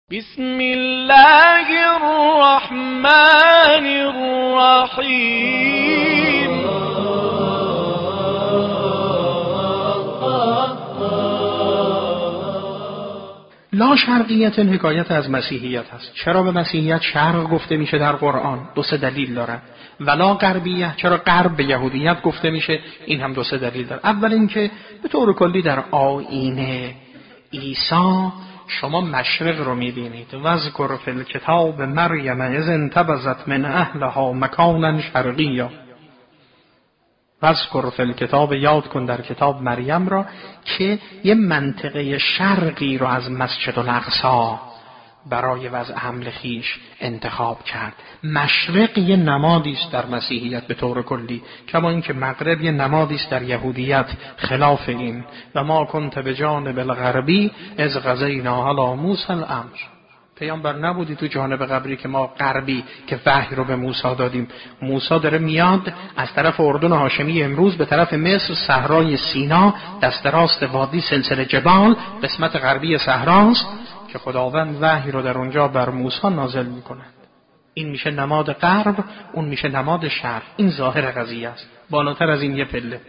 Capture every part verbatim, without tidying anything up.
بسم الله الرحمن الرحیم. لا شرقیت حکایت از مسیحیت است. چرا به مسیحیت شرق گفته میشه در قرآن؟ دو سه دلیل دارد. ولا غربیت، چرا غرب به یهودیت گفته میشه؟ این هم دو سه دلیل داره. اول اینکه به طور کلی در آیین عیسی شما مشرق رو میبینید. واذکر فی الکتاب مریم اذ انتبذت من اهلها مکانا شرقیا. واذکر فی الکتاب، یاد کن در کتاب مریم را که یه منطقه شرقی رو از مسجد الاقصی برای وضع حمل خیش انتخاب کرد. مشرق یه نمادی است در مسیحیت به طور کلی، کما اینکه مغرب یه نمادی است در یهودیت خلاف این. و ما کنت بجانب الغربی اذ قضینا علی موسی الامر. پیامبر نبودی تو جانب غربی که ما غربی که وحی رو به موسی دادیم. موسی داره میاد از طرف اردن هاشمی امروز به طرف مصر، صحرای سینا، دست راست وادی سلسله جبال، قسمت غربی صحراست که خداوند وحی رو در اونجا بر موسی نازل میکند. این میشه نماد غرب، اون میشه نماد شرق. این ظاهر قضیه است. بالاتر از این یه پله.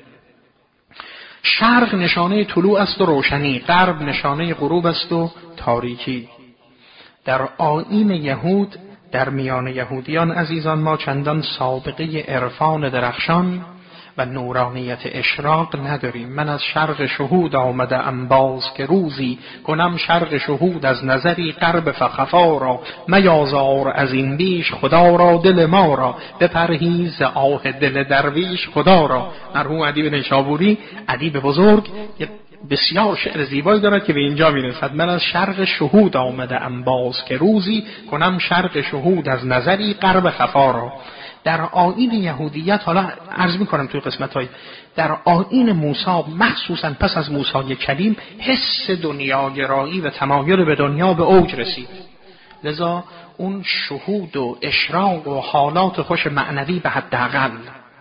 شرق نشانه طلوع است و روشنی، غرب نشانه غروب است و تاریکی. در آیین یهود، در میان یهودیان عزیزان ما چندان سابقه عرفان درخشان و نورانیت اشراق نداریم. من از شرق شهود آمده ام باز که روزی کنم شرق شهود از نظری غرب فخفا را. میازار از این بیش خدا را دل ما را، بپرهیز آه دل درویش خدا را. مرحوم ادیب نیشابوری، ادیب بزرگ، بسیار شعر زیبایی دارد که به اینجا میرسد. من از شرق شهود آمده ام باز که روزی کنم شرق شهود از نظری غرب خفا را. در آیین یهودیت، حالا عرض میکنم توی قسمت های، در آیین موسی مخصوصا پس از موسی کلیم حس دنیاگرایی و تمایل به دنیا به اوج رسید. لذا اون شهود و اشراق و حالات خوش معنوی به حداقل.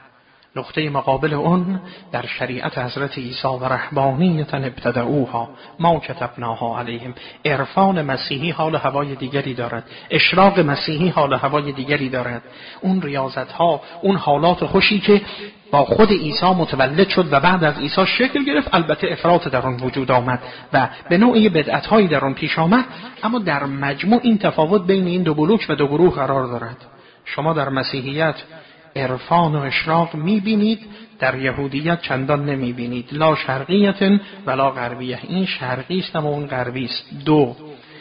نقطه مقابل اون در شریعت حضرت عیسی و رهبانیت ابتدعوها ما کتبناها علیهم. عرفان مسیحی حال هوای دیگری دارد، اشراق مسیحی حال هوای دیگری دارد. اون ریاضت ها، اون حالات خوشی که با خود عیسی متولد شد و بعد از عیسی شکل گرفت، البته افراط در آن وجود آمد و به نوعی بدعت هایی در آن پیش آمد، اما در مجموع این تفاوت بین این دو بلوک و دو گروه قرار دارد. شما در مسیحیت عرفان و اشراق میبینید، در یهودیت چندان نمیبینید. لا شرقیت ولا غربیه. این شرقی است اما اون غربی است. دو،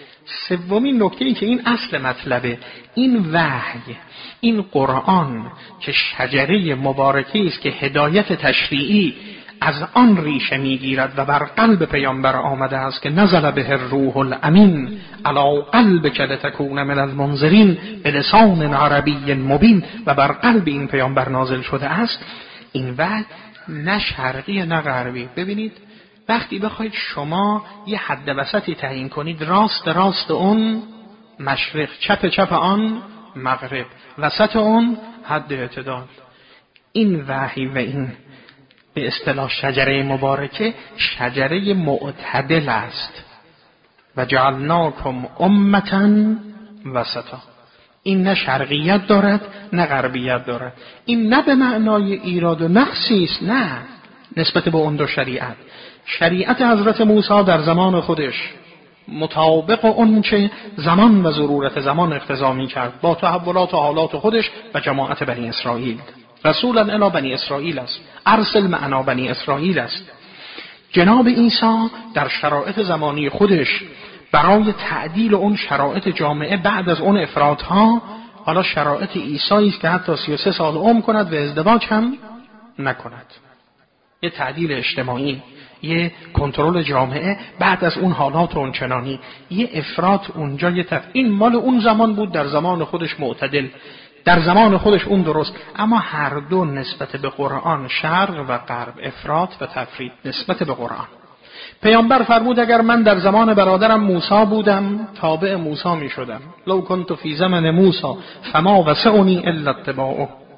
سومین نکته ای که این اصل مطلبه، این وحی، این قرآن که شجره مبارکی است که هدایت تشریعی از آن ریشه میگیرد و بر قلب پیامبر آمده است که نزل به الروح الامین علی قلبک لتکون من المنذرین به لسان عربی مبین، و بر قلب این پیامبر نازل شده است. این وحی نه شرقی نه غربی. ببینید وقتی بخواید شما یه حد وسطی تعیین کنید، راست راست اون مشرق، چپ چپ آن مغرب، وسط اون حد اعتدال. این وحی و این به اصطلاح شجره مبارکه شجره معتدل است. و جعلناکم امة وسطا. این نه شرقیت دارد نه غربیت دارد. این نه به معنای ایراد و نقصی است، نه، نسبت به اون دو شریعت. شریعت حضرت موسی در زمان خودش مطابق اون چه زمان و ضرورت زمان اقتضا می‌کرد، با تحولات و حالات خودش و جماعت بنی اسرائیل. رسولا الی بنی اسرائیل است، ارسل معنا بنی اسرائیل است. جناب عیسی در شرایط زمانی خودش برای تعدیل اون شرایط جامعه بعد از اون افراط‌ها، حالا شرایط عیسی است که حتی سی و سه سال عمر کند و ازدواج هم نکند. یه تعدیل اجتماعی، یه کنترل جامعه بعد از اون حالات اونچنانی، یه افراط اونجا، یه تف... این مال اون زمان بود، در زمان خودش معتدل، در زمان خودش اون درست. اما هر دو نسبت به قرآن، شرق و غرب، افراط و تفرید نسبت به قرآن. پیامبر فرمود اگر من در زمان برادرم موسی بودم تابع موسی می شدم. لو کنت فی زمن موسی فما وسعنی الا اتباعه.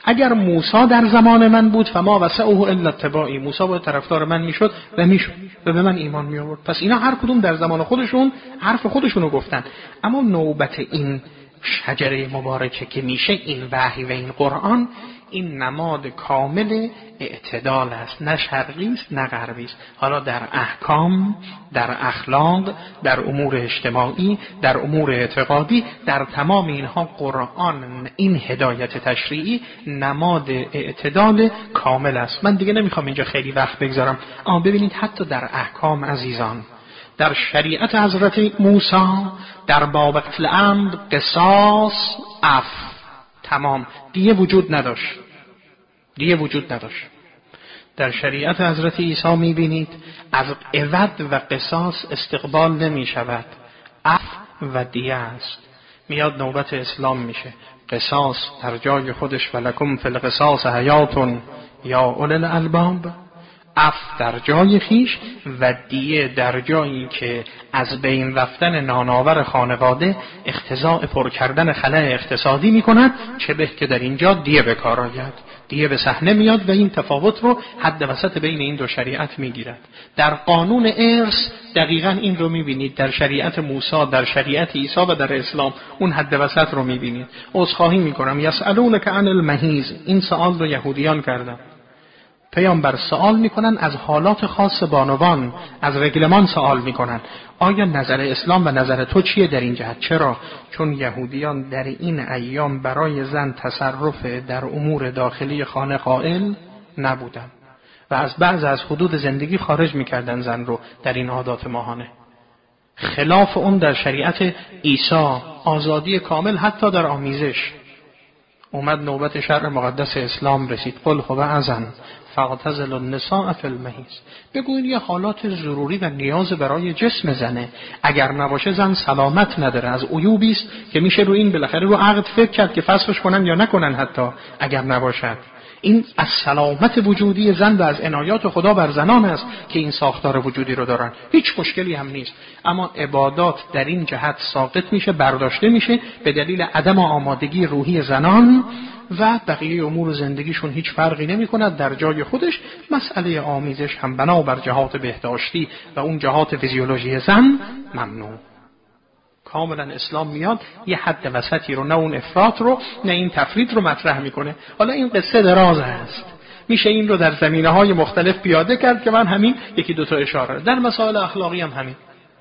اگر موسی در زمان من بود فما وسعه الا اتباعی، موسی با طرفدار من میشد و میشد و به من ایمان می آورد. پس اینا هر کدوم در زمان خودشون حرف خودشونو گفتن. اما نوبت این شجره مبارکه که میشه این وحی و این قرآن، این نماد کامل اعتدال است، نه شرقی است نه غربی است. حالا در احکام، در اخلاق، در امور اجتماعی، در امور اعتقادی، در تمام اینها قرآن این هدایت تشریعی نماد اعتدال کامل است. من دیگه نمیخوام اینجا خیلی وقت بگذارم، اما ببینید حتی در احکام عزیزان، در شریعت حضرت موسی در باب قتل عمد قصاص عفو تمام، دیگه وجود نداشت، دیگه وجود نداشت. در شریعت حضرت عیسی میبینید از عوض و قصاص استقبال نمی شود، عفو و دیه است. میاد نوبت اسلام میشه، قصاص در جای خودش، ولکم فی القصاص حیاتون یا اولی الالباب، عفو در جای خیش و دیه در جایی که از بین رفتن نانآور خانواده اقتضاء پر کردن خلأ اقتصادی میکند، چه به که در اینجا دیه به کار آید، دیه به صحنه میاد و این تفاوت رو حد وسط بین این دو شریعت میگیرد. در قانون ارث دقیقاً این رو میبینید، در شریعت موسی، در شریعت عیسی و در اسلام اون حد وسط رو میبینید. عذرخواهی میکنم، یسألونک عن المحیض، این سوال رو یهودیان کردن. پیامبر سوال میکنن از حالات خاص بانوان، از رگلمان سوال میکنن. آیا نظر اسلام و نظر تو چیه در این جهت؟ چرا؟ چون یهودیان در این ایام برای زن تصرف در امور داخلی خانه قائل نبودن و از بعض از حدود زندگی خارج میکردن زن رو در این عادات ماهانه. خلاف اون در شریعت عیسی آزادی کامل حتی در آمیزش. اومد نوبت شرع مقدس اسلام رسید، قل هو اذن فاعتزلوا النساء فی المحیض. بگوین یه حالات ضروری و نیاز برای جسم زنه، اگر نباشه زن سلامت نداره، از عیوبی است که میشه رو این بالاخره رو عقد فکر کرد که فسخش کنن یا نکنن، حتی اگر نباشد. این از سلامت وجودی زن و از عنایات خدا بر زنان است که این ساختار وجودی رو دارن، هیچ مشکلی هم نیست. اما عبادات در این جهت ساقط میشه، برداشته میشه به دلیل عدم آمادگی روحی زنان و بقیه امور زندگیشون هیچ فرقی نمی کند در جای خودش. مسئله آمیزش هم بنابر جهات بهداشتی و اون جهات فیزیولوژی زن ممنوع. کاملا اسلام میاد یه حد وسطی رو، نه اون افراط رو نه این تفرید رو مطرح میکنه. حالا این قصه دراز است، میشه این رو در زمینه‌های مختلف پیاده کرد که من همین یکی دو تا اشاره. در مسائل اخلاقی هم همین،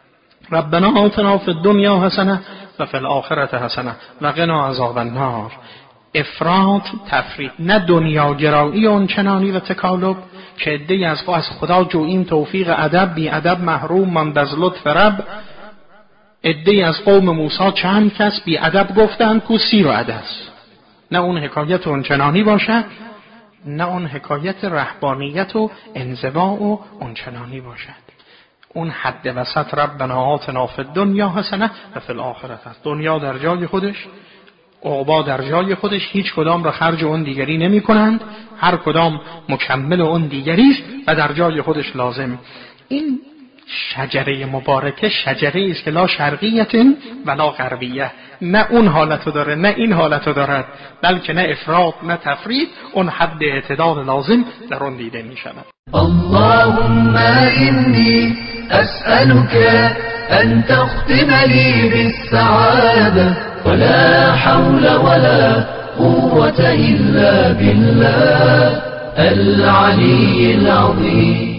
ربنا آتنا فی الدنیا حسنه و فی الاخره حسنه و قنا عذاب النار. افراط تفرید، نه دنیاگرایی اون چنانی و تکالب که عده‌ای از از خدا جوییم توفیق ادب، بی ادب محروم ماند از لطف رب. عده‌ای از قوم موسی چند کس بی ادب گفتند کو سیر و عدس. نه اون حکایت اون چنانی باشد، نه اون حکایت رهبانیت و انزوا و اون چنانی باشد. اون حد وسط ربنا آتنا فی الدنیا حسنه و فی الاخره است. دنیا در جای خودش، عقبا در جای خودش، هیچ کدام را خرج اون دیگری نمی کنند، هر کدام مکمل اون دیگری است و در جای خودش لازم. این شجره مبارکه شجره است که لا شرقیت ولا غربیه، نه اون حالتو داره نه این حالتو دارد، بلکه نه افراط نه تفرید، اون حد اعتدال لازم در اون دیده می شود. اللهم انی اسألك ان تختم لی بالسعاده ولا حول ولا قوة الا بالله العلی العظیم.